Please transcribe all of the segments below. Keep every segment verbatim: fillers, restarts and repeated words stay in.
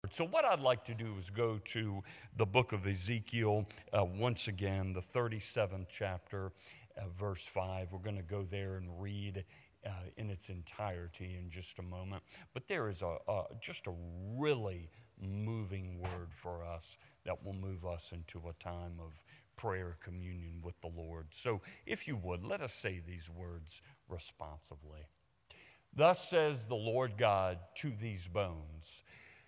So what I'd like to do is go to the book of Ezekiel uh, once again, the thirty-seventh chapter, uh, verse five. We're going to go there and read uh, in its entirety in just a moment. But there is a, a just a really moving word for us that will move us into a time of prayer communion with the Lord. So if you would, let us say these words responsively. Thus says the Lord God to these bones,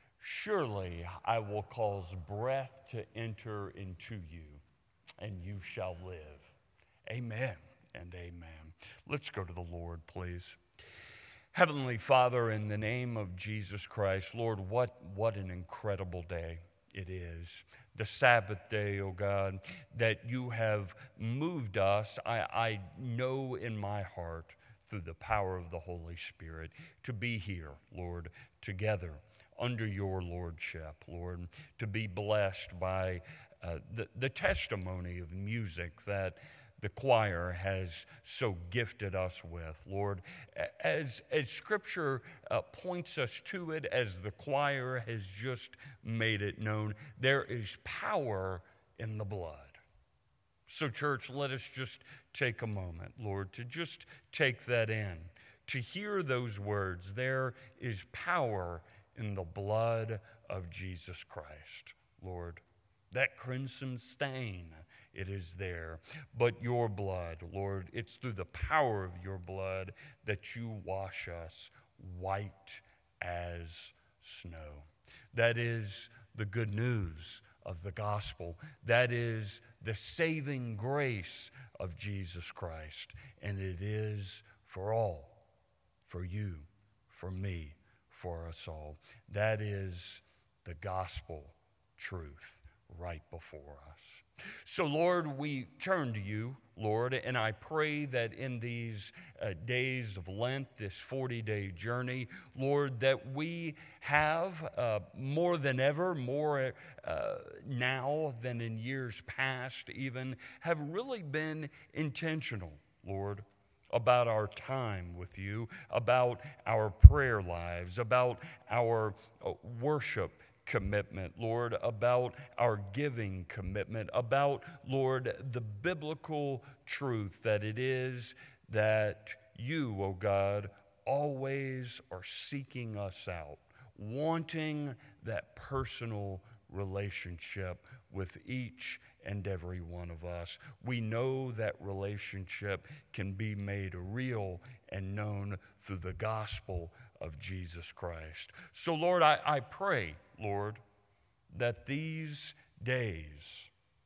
surely I will cause breath to enter into you, and you shall live. Amen and amen. Let's go to the Lord, please. Heavenly Father, in the name of Jesus Christ, Lord, what, what an incredible day it is. The Sabbath day, oh God, that you have moved us, I, I know in my heart, through the power of the Holy Spirit, to be here, Lord, together under your lordship, Lord, to be blessed by uh, the, the testimony of music that the choir has so gifted us with, Lord. As, as Scripture uh, points us to it, as the choir has just made it known, there is power in the blood. So, church, let us just take a moment, Lord, to just take that in, to hear those words. There is power in the blood of Jesus Christ, Lord. That crimson stain, it is there. But your blood, Lord, it's through the power of your blood that you wash us white as snow. That is the good news of the gospel. That is the saving grace of Jesus Christ. And it is for all, for you, for me, for us all. That is the gospel truth right before us. So, Lord, we turn to you, Lord, and I pray that in these uh, days of Lent, this forty-day journey, Lord, that we have uh, more than ever, more uh, now than in years past even, have really been intentional, Lord, about our time with you, about our prayer lives, about our uh, worship commitment, Lord, about our giving commitment, about, Lord, the biblical truth that it is that you, oh God, always are seeking us out, wanting that personal relationship with each and every one of us. We know that relationship can be made real and known through the gospel of Jesus Christ. So, Lord, I, I pray, Lord, that these days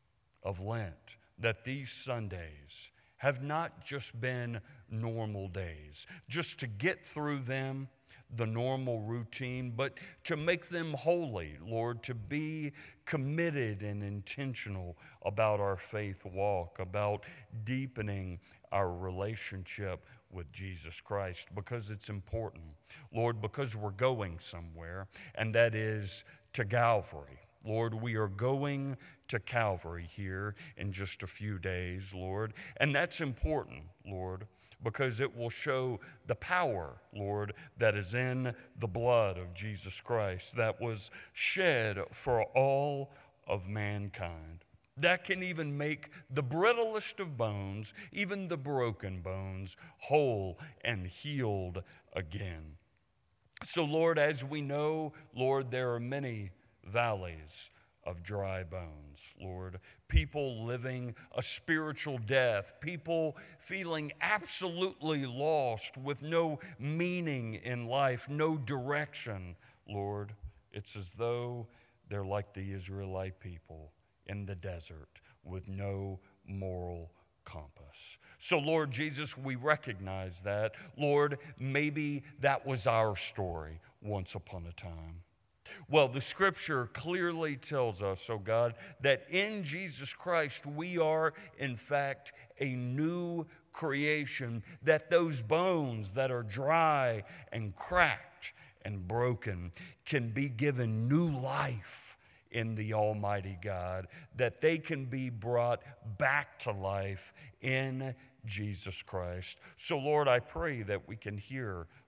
of Lent, that these Sundays have not just been normal days, just to get through them, the normal routine, but to make them holy, Lord, to be committed and intentional about our faith walk, about deepening our relationship with Jesus Christ, because it's important, Lord, because we're going somewhere, and that is to Calvary. Lord, we are going to Calvary here in just a few days, Lord, and that's important, Lord, because it will show the power, Lord, that is in the blood of Jesus Christ that was shed for all of mankind. That can even make the brittlest of bones, even the broken bones, whole and healed again. So, Lord, as we know, Lord, there are many valleys of dry bones, Lord. People living a spiritual death. People feeling absolutely lost with no meaning in life, no direction, Lord. It's as though they're like the Israelite people in the desert with no moral compass. So, Lord Jesus, we recognize that. Lord, maybe that was our story once upon a time. Well, the Scripture clearly tells us, oh God, that in Jesus Christ we are, in fact, a new creation, that those bones that are dry and cracked and broken can be given new life in the Almighty God, that they can be brought back to life in Jesus Christ. So, Lord, I pray that we can hear,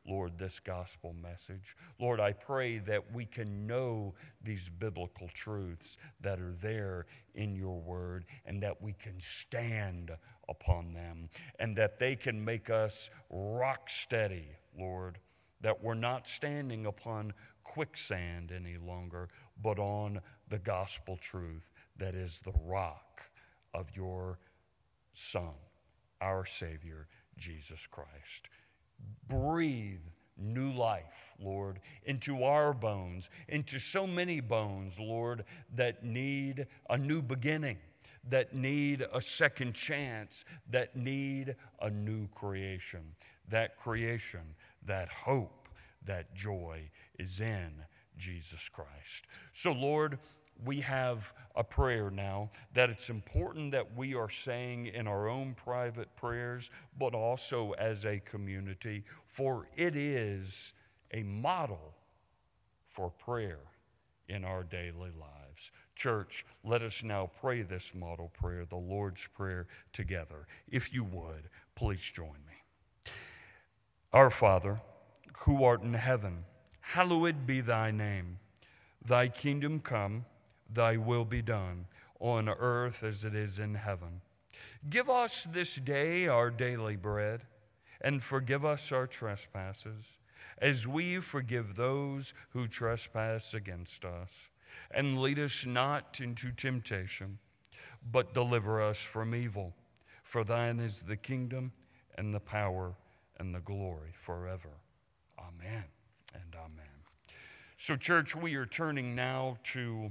Lord, this gospel message. Lord, I pray that we can know these biblical truths that are there in your word, and that we can stand upon them, and that they can make us rock steady, Lord, that we're not standing upon quicksand any longer, but on the gospel truth that is the rock of your Son, our Savior, Jesus Christ. Breathe new life, Lord, into our bones, into so many bones, Lord, that need a new beginning, that need a second chance, that need a new creation. That creation, that hope, that joy is in Jesus Christ. So, Lord, we have a prayer now that it's important that we are saying in our own private prayers, but also as a community, for it is a model for prayer in our daily lives. Church, let us now pray this model prayer, the Lord's Prayer, together. If you would, please join me. Our Father, who art in heaven, hallowed be thy name. Thy kingdom come, thy will be done, on earth as it is in heaven. Give us this day our daily bread, and forgive us our trespasses, as we forgive those who trespass against us. And lead us not into temptation, but deliver us from evil. For thine is the kingdom, and the power, and the glory forever. Amen and amen. So, church, we are turning now to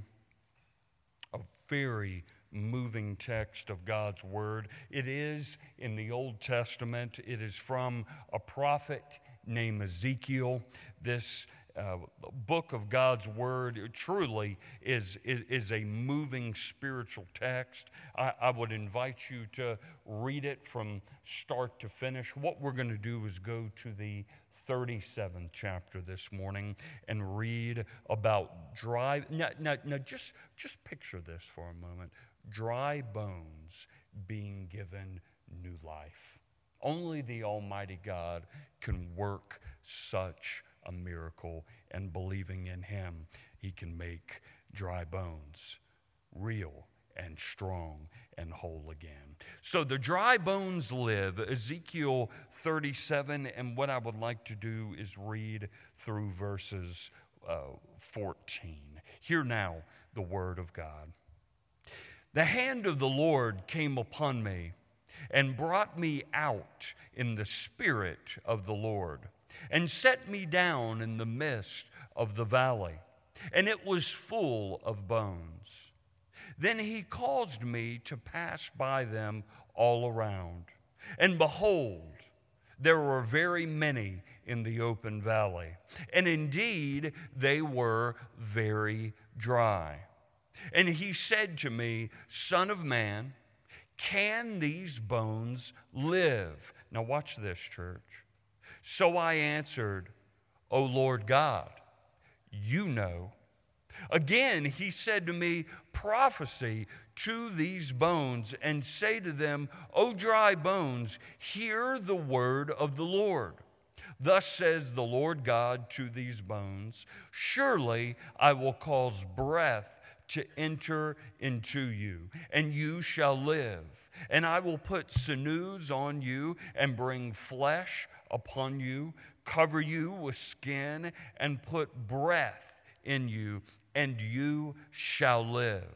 a very moving text of God's Word. It is in the Old Testament. It is from a prophet named Ezekiel. This uh, book of God's Word truly is, is, is a moving spiritual text. I, I would invite you to read it from start to finish. What we're going to do is go to the thirty-seventh chapter this morning and read about dry, now, now, now just, just picture this for a moment, dry bones being given new life. Only the Almighty God can work such a miracle, and believing in Him, He can make dry bones real and strong and whole again. So the dry bones live, Ezekiel thirty-seven, and what I would like to do is read through verses uh, fourteen. Hear now the word of God. The hand of the Lord came upon me and brought me out in the spirit of the Lord, and set me down in the midst of the valley, and it was full of bones. Then he caused me to pass by them all around. And behold, there were very many in the open valley, and indeed they were very dry. And he said to me, Son of man, can these bones live? Now watch this, church. So I answered, O Lord God, you know. Again, he said to me, prophesy to these bones and say to them, O dry bones, hear the word of the Lord. Thus says the Lord God to these bones, surely I will cause breath to enter into you, and you shall live. And I will put sinews on you and bring flesh upon you, cover you with skin, and put breath in you, and you shall live.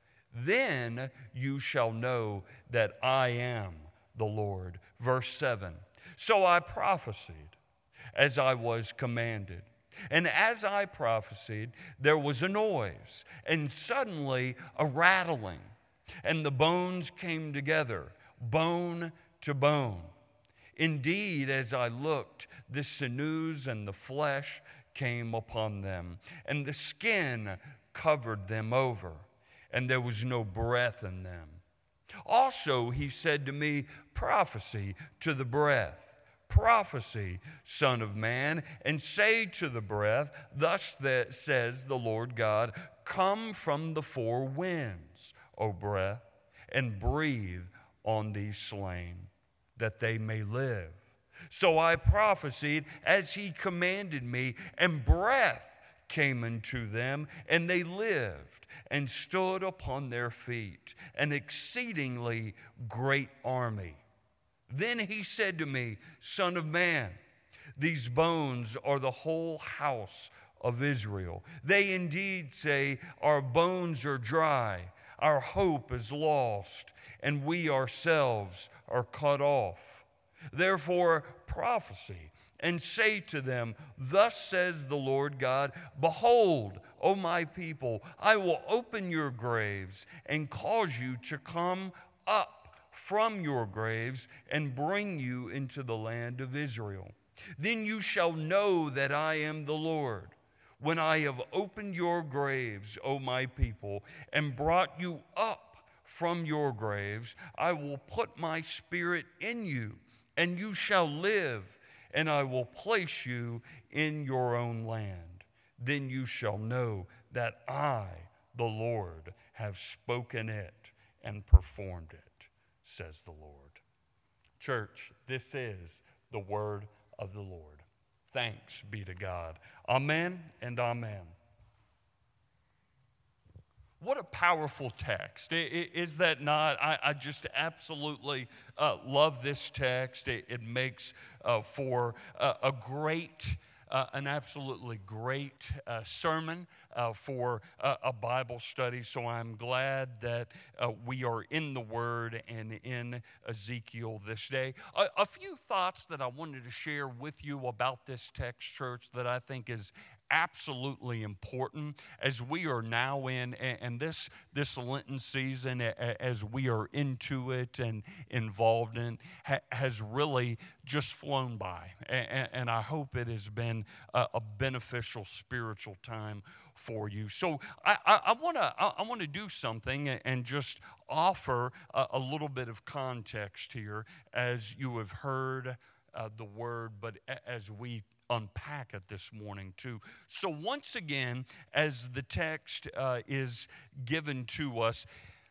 Then you shall know that I am the Lord. Verse seven. So I prophesied as I was commanded. And as I prophesied, there was a noise, and suddenly a rattling, and the bones came together, bone to bone. Indeed, as I looked, the sinews and the flesh came upon them, and the skin covered them over, and there was no breath in them. Also, he said to me, prophesy to the breath. Prophesy, Son of man, and say to the breath, thus that says the Lord God, come from the four winds, O breath, and breathe on these slain, that they may live. So I prophesied as he commanded me, and breath came into them, and they lived and stood upon their feet, an exceedingly great army. Then he said to me, Son of man, these bones are the whole house of Israel. They indeed say, our bones are dry, our hope is lost, and we ourselves are cut off. Therefore prophesy and say to them, Thus says the Lord God, Behold, O my people, I will open your graves and cause you to come up from your graves and bring you into the land of Israel. Then you shall know that I am the Lord, when I have opened your graves, O my people, and brought you up from your graves. I will put my spirit in you, and you shall live, and I will place you in your own land. Then you shall know that I, the Lord, have spoken it and performed it, says the Lord. Church, this is the word of the Lord. Thanks be to God. Amen and amen. What a powerful text. Is that not? I, I just absolutely uh, love this text. It, it makes uh, for uh, a great, uh, an absolutely great uh, sermon uh, for uh, a Bible study. So I'm glad that uh, we are in the Word and in Ezekiel this day. A, a few thoughts that I wanted to share with you about this text, church, that I think is absolutely important as we are now in, and this this Lenten season, as we are into it and involved in, has really just flown by. And I hope it has been a beneficial spiritual time for you. So I want to I, I want to do something and just offer a, a little bit of context here as you have heard uh, the word, but as we unpack it this morning too. So once again, as the text uh, is given to us,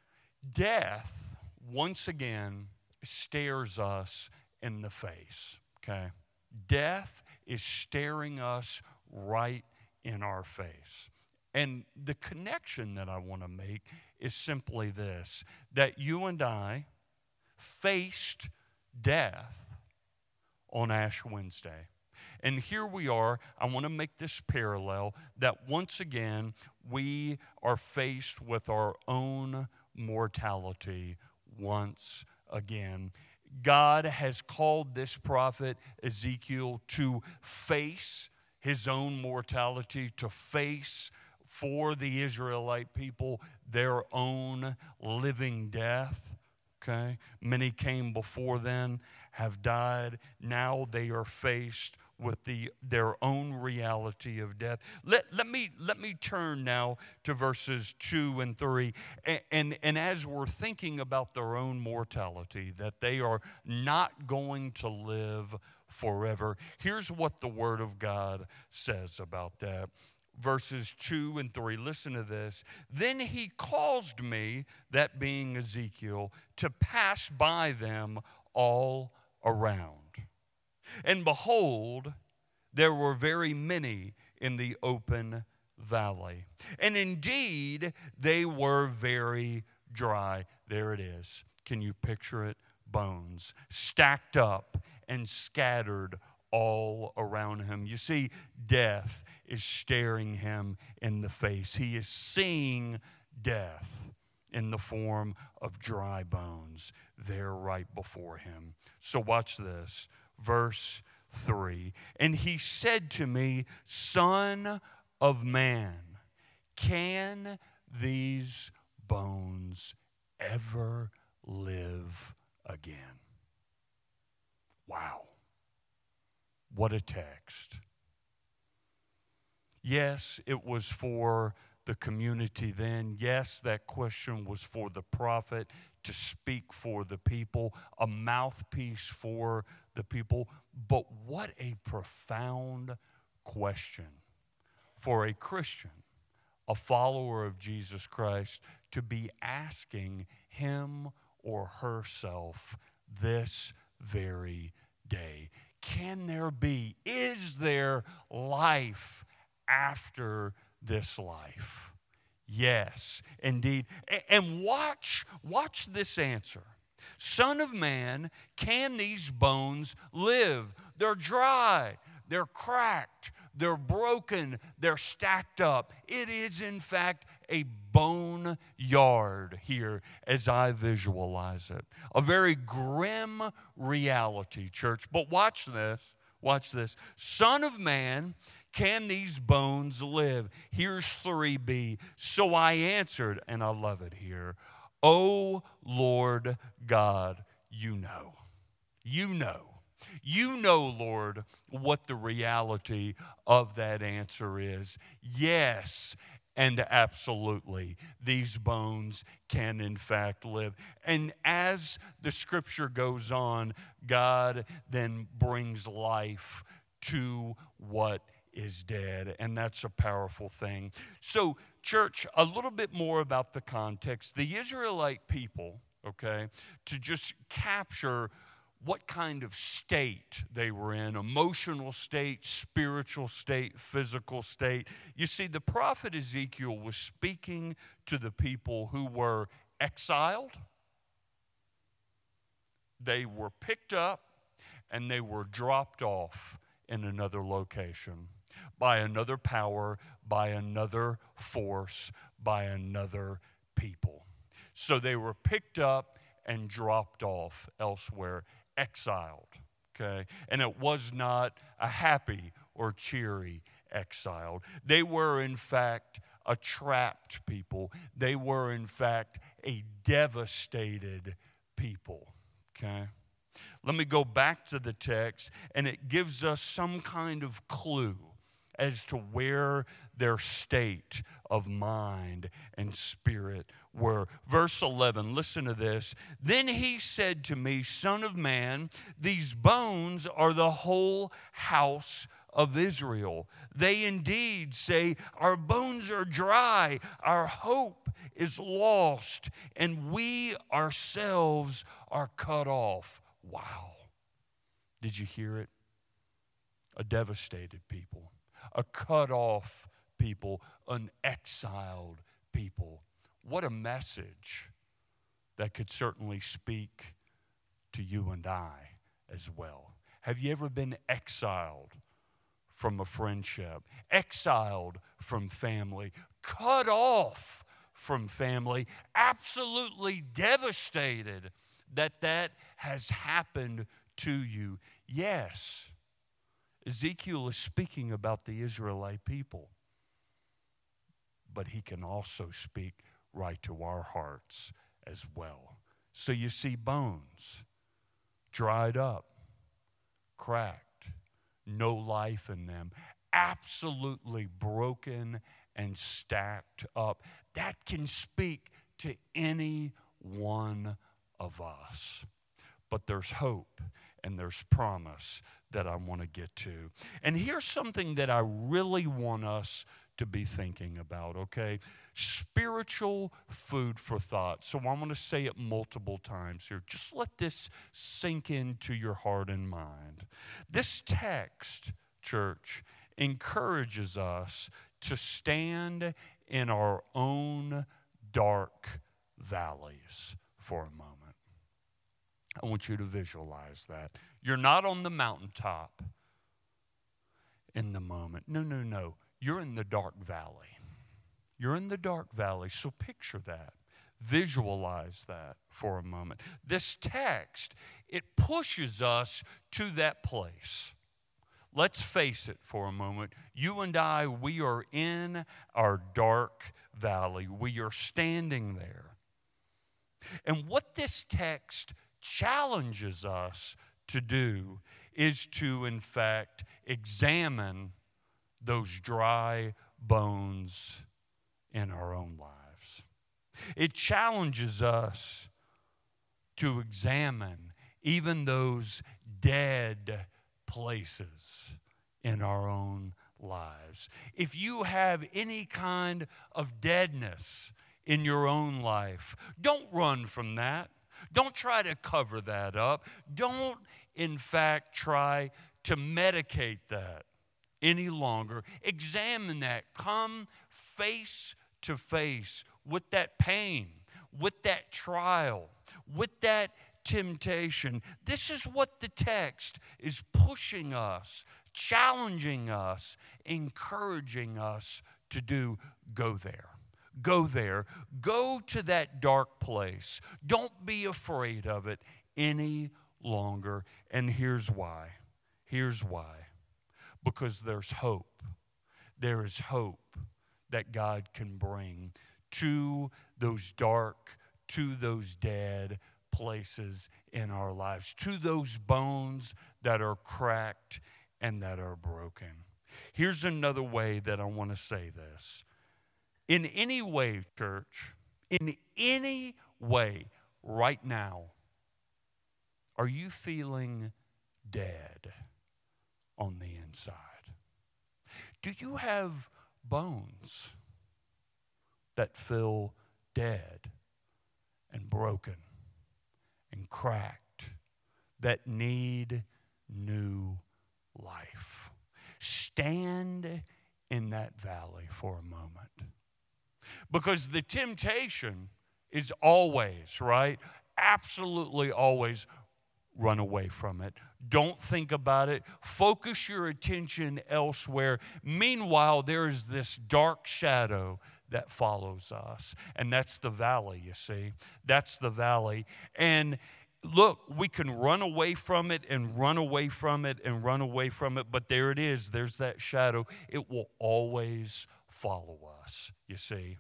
death once again stares us in the face, okay? Death is staring us right in our face. And the connection that I want to make is simply this, that you and I faced death on Ash Wednesday. And here we are. I want to make this parallel that once again we are faced with our own mortality once again. God has called this prophet Ezekiel to face his own mortality, to face for the Israelite people their own living death. Okay? Many came before then, have died. Now they are faced with the their own reality of death. Let, let me let me turn now to verses two and three. And, and, and as we're thinking about their own mortality, that they are not going to live forever, here's what the Word of God says about that. Verses two and three, listen to this. Then he caused me, that being Ezekiel, to pass by them all around. And behold, there were very many in the open valley. And indeed, they were very dry. There it is. Can you picture it? Bones stacked up and scattered all around him. You see, death is staring him in the face. He is seeing death in the form of dry bones there right before him. So watch this. Verse three. And he said to me, Son of man, can these bones ever live again? Wow. What a text. Yes, it was for the community then. Yes, that question was for the prophet to speak for the people, a mouthpiece for the people. But what a profound question for a Christian, a follower of Jesus Christ, to be asking him or herself this very day. can there be, is there life after this life? Yes, indeed. And watch, watch this answer. Son of man, can these bones live? They're dry, they're cracked, they're broken, they're stacked up. It is, in fact, a bone yard here as I visualize it. A very grim reality, church. But watch this, watch this. Son of man, can these bones live? Here's three B. So I answered, and I love it here, O Lord God, you know. You know. You know, Lord, what the reality of that answer is. Yes, and absolutely, these bones can in fact live. And as the scripture goes on, God then brings life to what is dead, and that's a powerful thing. So, church, a little bit more about the context. The Israelite people, okay, to just capture what kind of state they were in, emotional state, spiritual state, physical state. You see, the prophet Ezekiel was speaking to the people who were exiled. They were picked up and they were dropped off in another location by another power, by another force, by another people. So they were picked up and dropped off elsewhere, exiled, okay? And it was not a happy or cheery exiled. They were, in fact, a trapped people. They were, in fact, a devastated people, okay? Let me go back to the text, and it gives us some kind of clue as to where their state of mind and spirit were. Verse eleven, listen to this. Then he said to me, Son of man, these bones are the whole house of Israel. They indeed say, our bones are dry, our hope is lost, and we ourselves are cut off. Wow. Did you hear it? A devastated people. A cut off people, an exiled people. What a message that could certainly speak to you and I as well. Have you ever been exiled from a friendship, exiled from family, cut off from family, absolutely devastated that that has happened to you? Yes. Ezekiel is speaking about the Israelite people, but he can also speak right to our hearts as well. So you see bones, dried up, cracked, no life in them, absolutely broken and stacked up. That can speak to any one of us. But there's hope and there's promise that I want to get to. And here's something that I really want us to be thinking about, okay? Spiritual food for thought. So I'm going to say it multiple times here. Just let this sink into your heart and mind. This text, church, encourages us to stand in our own dark valleys for a moment. I want you to visualize that. You're not on the mountaintop in the moment. No, no, no. You're in the dark valley. You're in the dark valley, so picture that. Visualize that for a moment. This text, it pushes us to that place. Let's face it for a moment. You and I, we are in our dark valley. We are standing there. And what this text challenges us to do is to, in fact, examine those dry bones in our own lives. It challenges us to examine even those dead places in our own lives. If you have any kind of deadness in your own life, don't run from that. Don't try to cover that up. Don't, in fact, try to medicate that any longer. Examine that. Come face to face with that pain, with that trial, with that temptation. This is what the text is pushing us, challenging us, encouraging us to do. Go there. Go there. Go to that dark place. Don't be afraid of it any longer. And here's why. Here's why. Because there's hope. There is hope that God can bring to those dark, to those dead places in our lives, to those bones that are cracked and that are broken. Here's another way that I want to say this. In any way, church, in any way right now, are you feeling dead on the inside? Do you have bones that feel dead and broken and cracked that need new life? Stand in that valley for a moment. Because the temptation is always, right? Absolutely always run away from it. Don't think about it. Focus your attention elsewhere. Meanwhile, there is this dark shadow that follows us. And that's the valley, you see. That's the valley. And look, we can run away from it and run away from it and run away from it. But there it is. There's that shadow. It will always follow us, you see.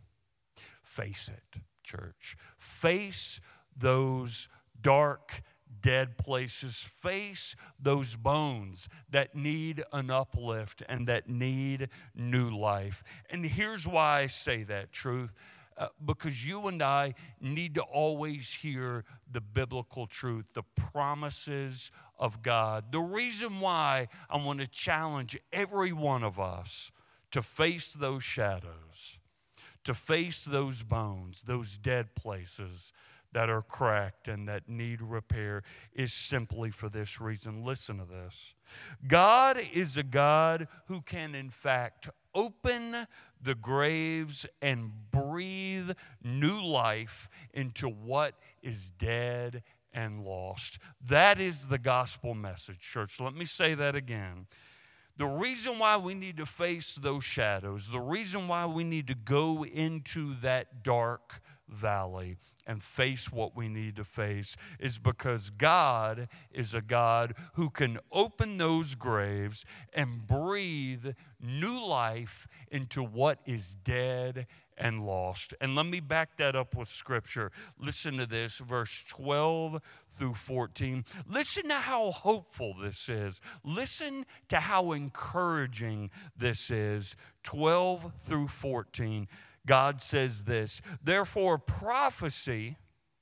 Face it, church. Face those dark, dead places. Face those bones that need an uplift and that need new life. And here's why I say that, truth. Uh, because you and I need to always hear the biblical truth, the promises of God. The reason why I want to challenge every one of us to face those shadows, to face those bones, those dead places that are cracked and that need repair, is simply for this reason. Listen to this. God is a God who can, in fact, open the graves and breathe new life into what is dead and lost. That is the gospel message, church. Let me say that again. The reason why we need to face those shadows, the reason why we need to go into that dark valley and face what we need to face is because God is a God who can open those graves and breathe new life into what is dead and lost. And let me back that up with Scripture. Listen to this, verse twelve through fourteen. Listen to how hopeful this is. Listen to how encouraging this is. twelve through fourteen. God says this, therefore prophesy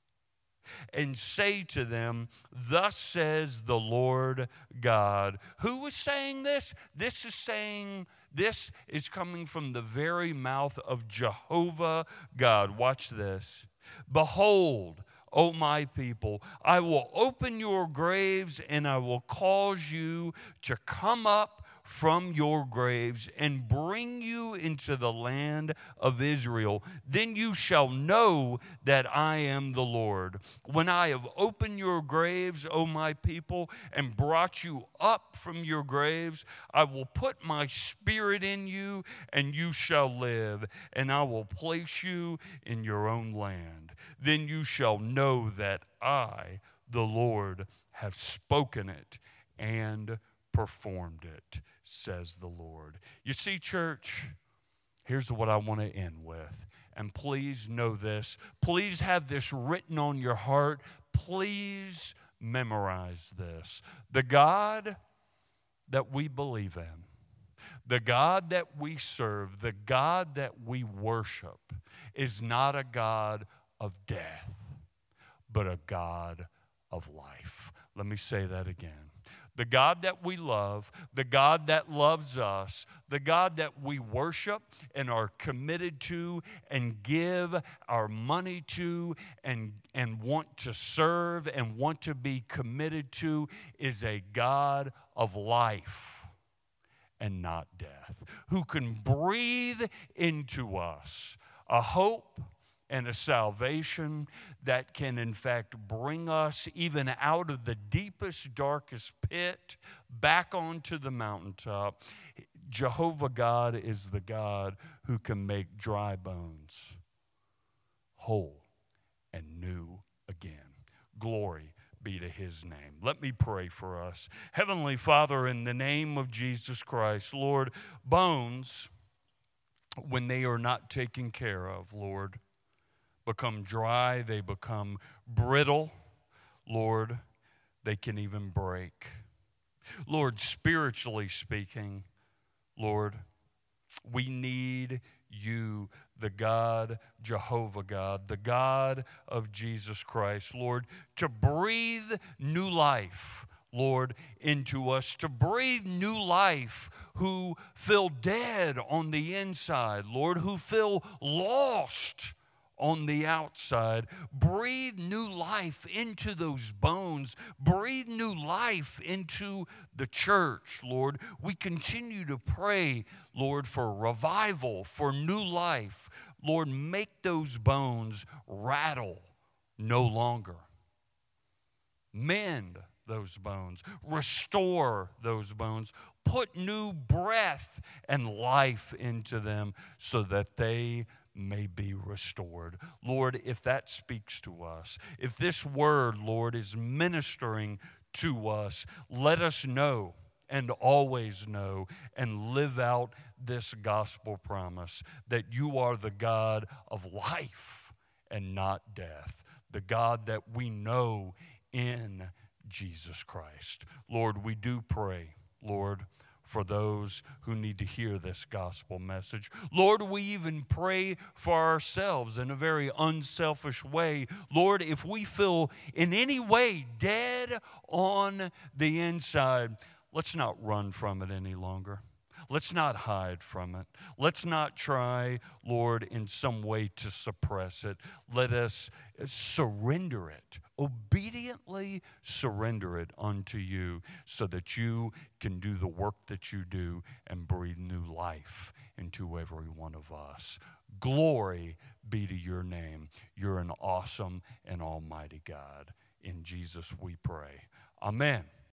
and say to them, thus says the Lord God. Who is saying this? This is saying, this is coming from the very mouth of Jehovah God. Watch this. Behold, O my people, I will open your graves and I will cause you to come up from your graves and bring you into the land of Israel. Then you shall know that I am the Lord. When I have opened your graves, O my people, and brought you up from your graves, I will put my spirit in you, and you shall live, and I will place you in your own land. Then you shall know that I, the Lord, have spoken it and performed it, says the Lord. You see, church, here's what I want to end with. And please know this. Please have this written on your heart. Please memorize this. The God that we believe in, the God that we serve, the God that we worship is not a God of death, but a God of life. Let me say that again. the God that we love, the God that loves us, the God that we worship and are committed to and give our money to and, and want to serve and want to be committed to is a God of life and not death, who can breathe into us a hope and a salvation that can, in fact, bring us even out of the deepest, darkest pit back onto the mountaintop. Jehovah God is the God who can make dry bones whole and new again. Glory be to his name. Let me pray for us. Heavenly Father, in the name of Jesus Christ, Lord, bones, when they are not taken care of, Lord, become dry, they become brittle. Lord, they can even break. Lord, spiritually speaking, Lord, we need you, the God, Jehovah God, the God of Jesus Christ, Lord, to breathe new life, Lord, into us, to breathe new life, who feel dead on the inside, Lord, who feel lost on the outside. Breathe new life into those bones. Breathe new life into the church, Lord. We continue to pray, Lord, for revival, for new life. Lord, make those bones rattle no longer. Mend those bones. Restore those bones. Put new breath and life into them so that they may be restored. Lord, if that speaks to us, if this word, Lord, is ministering to us, let us know and always know and live out this gospel promise that you are the God of life and not death, the God that we know in Jesus Christ. Lord, we do pray, Lord, for those who need to hear this gospel message. Lord, we even pray for ourselves in a very unselfish way. Lord, if we feel in any way dead on the inside, let's not run from it any longer. Let's not hide from it. Let's not try, Lord, in some way to suppress it. Let us surrender it, obediently surrender it unto you so that you can do the work that you do and breathe new life into every one of us. Glory be to your name. You're an awesome and almighty God. In Jesus we pray. Amen.